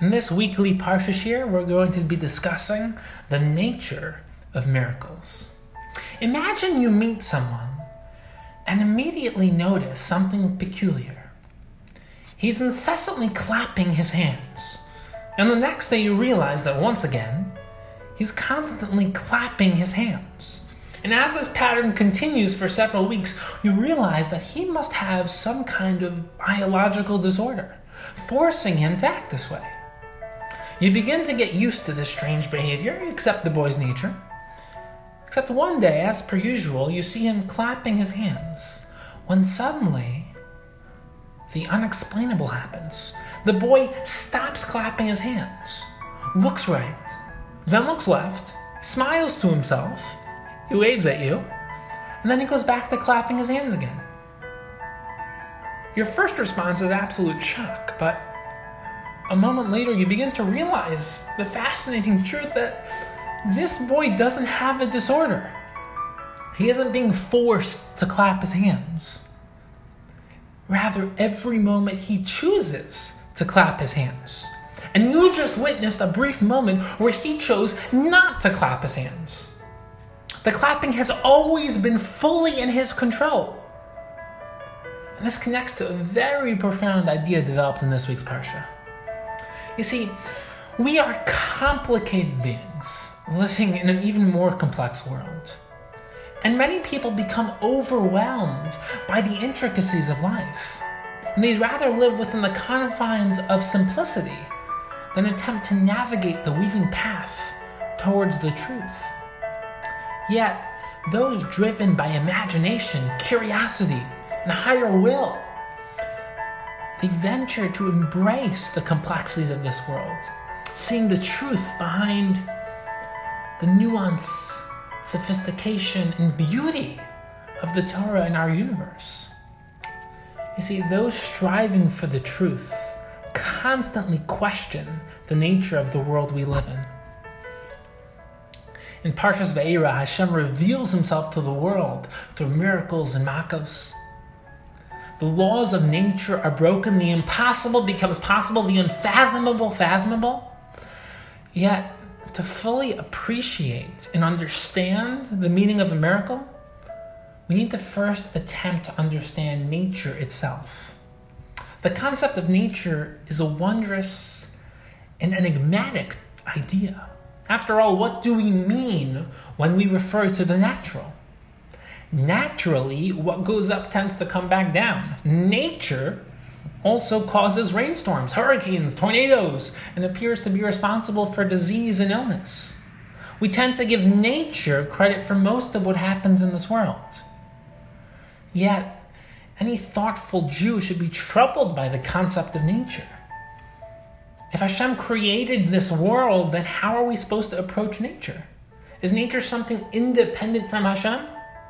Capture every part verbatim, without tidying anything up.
In this weekly Parsha Shir, we're going to be discussing the nature of miracles. Imagine you meet someone and immediately notice something peculiar. He's incessantly clapping his hands, and the next day you realize that once again, he's constantly clapping his hands. And as this pattern continues for several weeks, you realize that he must have some kind of biological disorder, forcing him to act this way. You begin to get used to this strange behavior, you accept the boy's nature. Except one day, as per usual, you see him clapping his hands, when suddenly, the unexplainable happens. The boy stops clapping his hands, looks right, then looks left, smiles to himself, he waves at you, and then he goes back to clapping his hands again. Your first response is absolute shock, but a moment later you begin to realize the fascinating truth that this boy doesn't have a disorder. He isn't being forced to clap his hands. Rather, every moment he chooses to clap his hands. And you just witnessed a brief moment where he chose not to clap his hands. The clapping has always been fully in his control. And this connects to a very profound idea developed in this week's Parsha. You see, we are complicated beings living in an even more complex world. And many people become overwhelmed by the intricacies of life. And they'd rather live within the confines of simplicity than attempt to navigate the weaving path towards the truth. Yet, those driven by imagination, curiosity, and a higher will, they venture to embrace the complexities of this world, seeing the truth behind the nuance, sophistication, and beauty of the Torah in our universe. You see, those striving for the truth constantly question the nature of the world we live in. In Parshas Va'era, Hashem reveals himself to the world through miracles and makos. The laws of nature are broken, the impossible becomes possible, the unfathomable fathomable. Yet, to fully appreciate and understand the meaning of a miracle, we need to first attempt to understand nature itself. The concept of nature is a wondrous and enigmatic idea. After all, what do we mean when we refer to the natural? Naturally, what goes up tends to come back down. Nature also causes rainstorms, hurricanes, tornadoes, and appears to be responsible for disease and illness. We tend to give nature credit for most of what happens in this world. Yet, any thoughtful Jew should be troubled by the concept of nature. If Hashem created this world, then how are we supposed to approach nature? Is nature something independent from Hashem?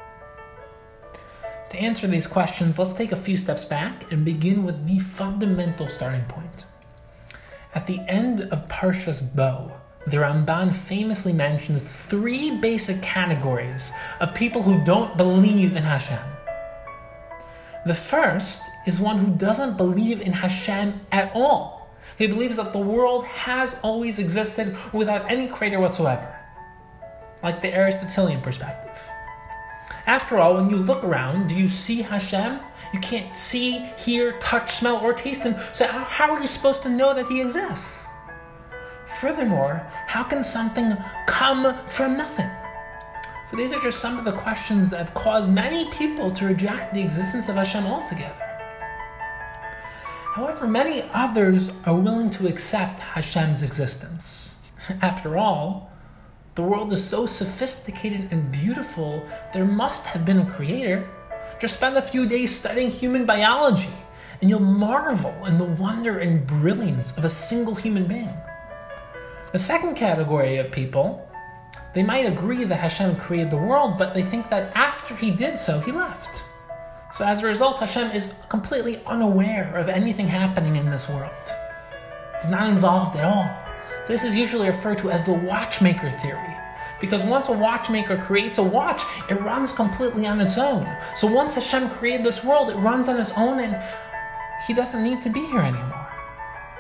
To answer these questions, let's take a few steps back and begin with the fundamental starting point. At the end of Parshas Bo, the Ramban famously mentions three basic categories of people who don't believe in Hashem. The first is one who doesn't believe in Hashem at all. He believes that the world has always existed without any creator whatsoever, like the Aristotelian perspective. After all, when you look around, do you see Hashem? You can't see, hear, touch, smell, or taste him, so how are you supposed to know that he exists? Furthermore, how can something come from nothing? So these are just some of the questions that have caused many people to reject the existence of Hashem altogether. However, many others are willing to accept Hashem's existence. After all, the world is so sophisticated and beautiful, there must have been a creator. Just spend a few days studying human biology, and you'll marvel in the wonder and brilliance of a single human being. The second category of people, they might agree that Hashem created the world, but they think that after he did so, he left. So as a result, Hashem is completely unaware of anything happening in this world. He's not involved at all. So this is usually referred to as the watchmaker theory. Because once a watchmaker creates a watch, it runs completely on its own. So once Hashem created this world, it runs on its own and he doesn't need to be here anymore.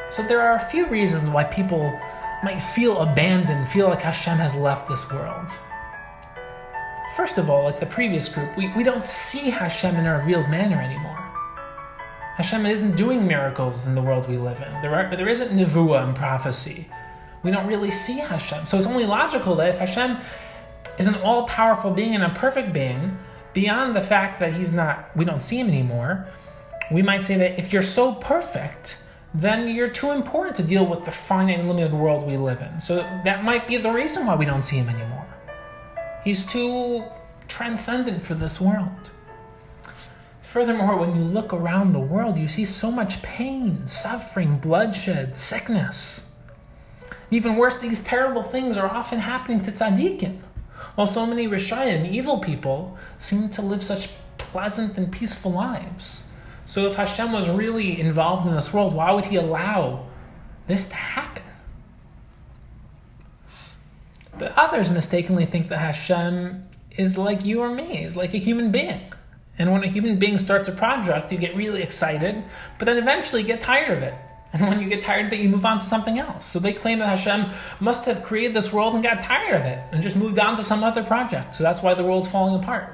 So there are a few reasons why people might feel abandoned, feel like Hashem has left this world. First of all, like the previous group, we, we don't see Hashem in a revealed manner anymore. Hashem isn't doing miracles in the world we live in. There are, there isn't nevuah and prophecy. We don't really see Hashem. So it's only logical that if Hashem is an all-powerful being and a perfect being, beyond the fact that he's not, we don't see him anymore, we might say that if you're so perfect, then you're too important to deal with the finite and limited world we live in. So that might be the reason why we don't see him anymore. He's too transcendent for this world. Furthermore, when you look around the world, you see so much pain, suffering, bloodshed, sickness. Even worse, these terrible things are often happening to tzaddikim, while so many rishayim, evil people, seem to live such pleasant and peaceful lives. So if Hashem was really involved in this world, why would he allow this to happen? But others mistakenly think that Hashem is like you or me, is like a human being. And when a human being starts a project, you get really excited, but then eventually you get tired of it. And when you get tired of it, you move on to something else. So they claim that Hashem must have created this world and got tired of it and just moved on to some other project. So that's why the world's falling apart.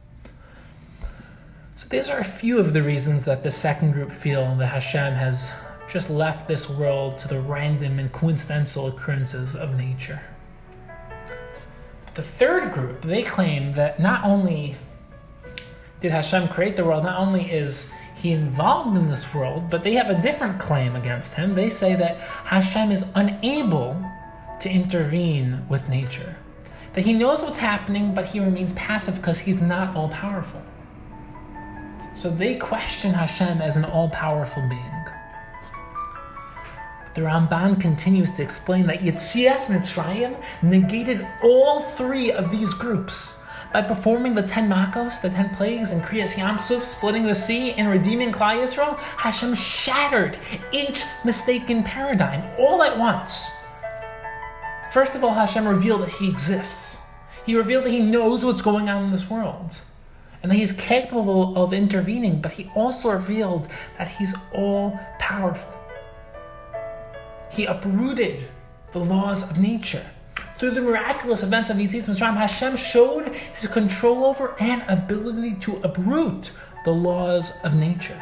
So these are a few of the reasons that the second group feel that Hashem has just left this world to the random and coincidental occurrences of nature. The third group, they claim that not only did Hashem create the world, not only is he involved in this world, but they have a different claim against him. They say that Hashem is unable to intervene with nature. That he knows what's happening, but he remains passive because he's not all-powerful. So they question Hashem as an all-powerful being. The Ramban continues to explain that Yetzias Mitzrayim negated all three of these groups by performing the ten makos, the ten plagues, and Kriyas Yamsuf, splitting the sea, and redeeming Klal Yisrael. Hashem shattered each mistaken paradigm all at once. First of all, Hashem revealed that he exists. He revealed that he knows what's going on in this world, and that he's capable of intervening, but he also revealed that he's all-powerful. He uprooted the laws of nature. Through the miraculous events of Yetzias Mitzrayim, Hashem showed his control over and ability to uproot the laws of nature.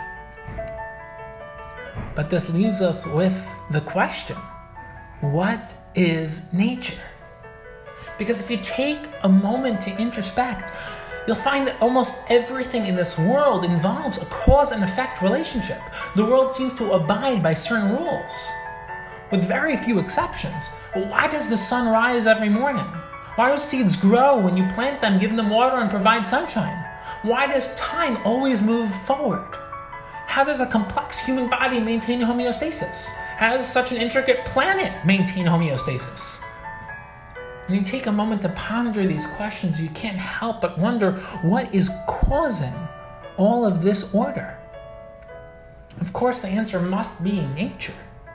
But this leaves us with the question, what is nature? Because if you take a moment to introspect, you'll find that almost everything in this world involves a cause and effect relationship. The world seems to abide by certain rules, with very few exceptions. Why does the sun rise every morning? Why do seeds grow when you plant them, give them water, and provide sunshine? Why does time always move forward? How does a complex human body maintain homeostasis? How does such an intricate planet maintain homeostasis? When you take a moment to ponder these questions, you can't help but wonder what is causing all of this order. Of course, the answer must be nature.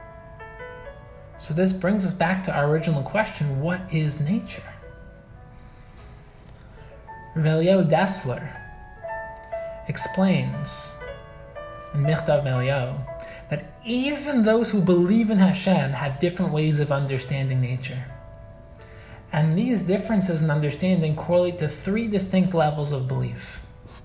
So this brings us back to our original question, what is nature? Rav Eliyahu Dessler explains in Michtav Eliyahu that even those who believe in Hashem have different ways of understanding nature. And these differences in understanding correlate to three distinct levels of belief.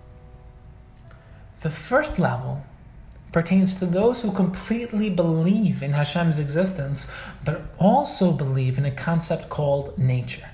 The first level pertains to those who completely believe in Hashem's existence, but also believe in a concept called nature.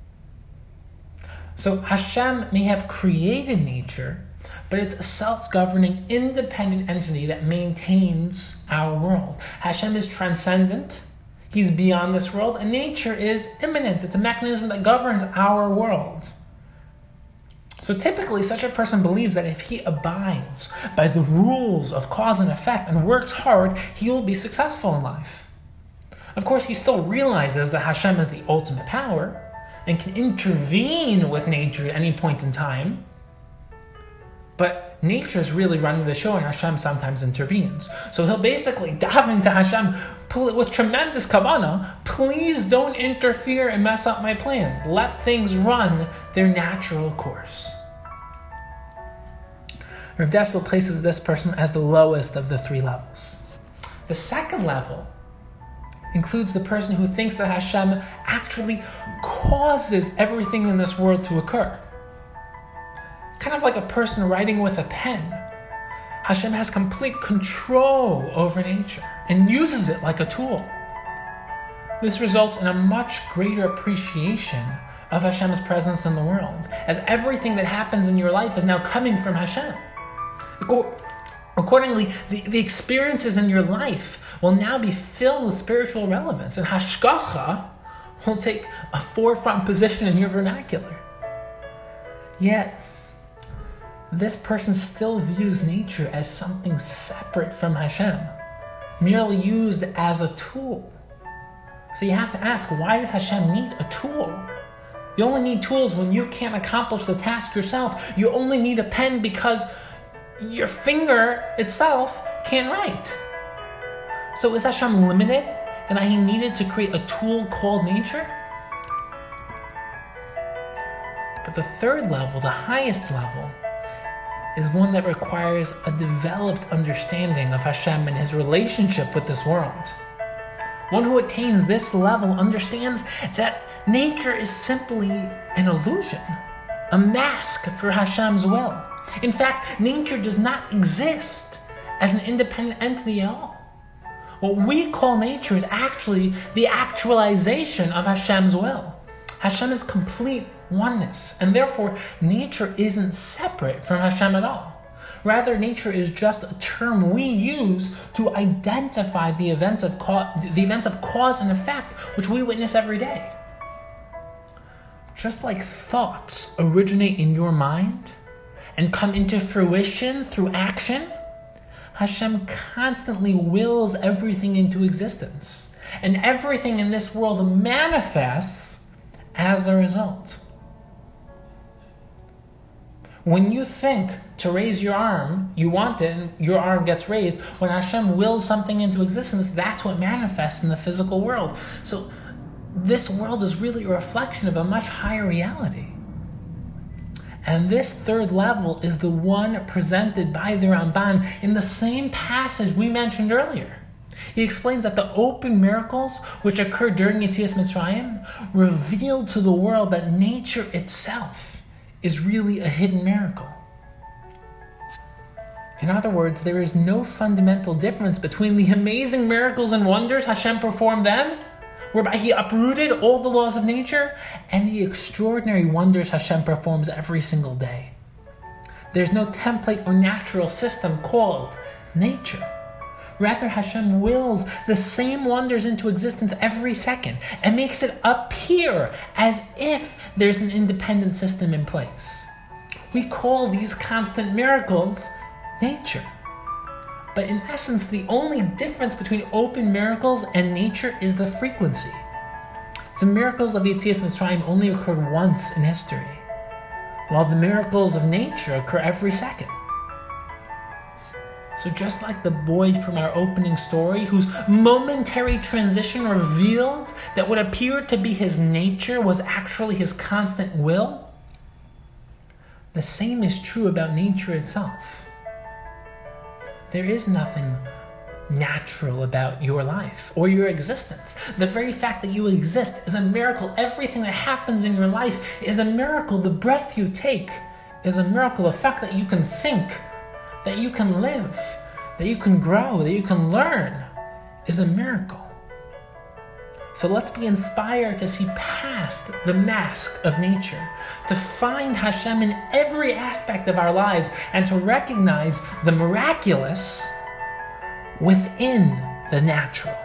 So Hashem may have created nature, but it's a self-governing, independent entity that maintains our world. Hashem is transcendent, he's beyond this world, and nature is immanent. It's a mechanism that governs our world. So typically, such a person believes that if he abides by the rules of cause and effect and works hard, he will be successful in life. Of course, he still realizes that Hashem is the ultimate power and can intervene with nature at any point in time. But nature is really running the show, and Hashem sometimes intervenes. So he'll basically dive into Hashem with tremendous kavanah. Please don't interfere and mess up my plans. Let things run their natural course. Rav Dessler places this person as the lowest of the three levels. The second level includes the person who thinks that Hashem actually causes everything in this world to occur. Kind of like a person writing with a pen. Hashem has complete control over nature and uses it like a tool. This results in a much greater appreciation of Hashem's presence in the world, as everything that happens in your life is now coming from Hashem. Accordingly, the, the experiences in your life will now be filled with spiritual relevance, and hashgacha will take a forefront position in your vernacular. Yet, this person still views nature as something separate from Hashem, merely used as a tool. So you have to ask, why does Hashem need a tool? You only need tools when you can't accomplish the task yourself. You only need a pen because your finger itself can't write. So is Hashem limited in that he needed to create a tool called nature? But the third level, the highest level, is one that requires a developed understanding of Hashem and his relationship with this world. One who attains this level understands that nature is simply an illusion, a mask for Hashem's will. In fact, nature does not exist as an independent entity at all. What we call nature is actually the actualization of Hashem's will. Hashem is complete oneness, and therefore nature isn't separate from Hashem at all. Rather, nature is just a term we use to identify the events of cause, the events of cause and effect which we witness every day. Just like thoughts originate in your mind and come into fruition through action, Hashem constantly wills everything into existence, and everything in this world manifests as a result. When you think to raise your arm, you want it, and your arm gets raised. When Hashem wills something into existence, that's what manifests in the physical world. So this world is really a reflection of a much higher reality. And this third level is the one presented by the Ramban in the same passage we mentioned earlier. He explains that the open miracles which occurred during Yetzias Mitzrayim revealed to the world that nature itself is really a hidden miracle. In other words, there is no fundamental difference between the amazing miracles and wonders Hashem performed then, whereby he uprooted all the laws of nature, and the extraordinary wonders Hashem performs every single day. There's no template or natural system called nature. Rather, Hashem wills the same wonders into existence every second and makes it appear as if there's an independent system in place. We call these constant miracles nature. But in essence, the only difference between open miracles and nature is the frequency. The miracles of Yetzias Mitzrayim only occurred once in history, while the miracles of nature occur every second. So just like the boy from our opening story, whose momentary transition revealed that what appeared to be his nature was actually his constant will, the same is true about nature itself. There is nothing natural about your life or your existence. The very fact that you exist is a miracle. Everything that happens in your life is a miracle. The breath you take is a miracle. The fact that you can think, that you can live, that you can grow, that you can learn is a miracle. So let's be inspired to see past the mask of nature, to find Hashem in every aspect of our lives, and to recognize the miraculous within the natural.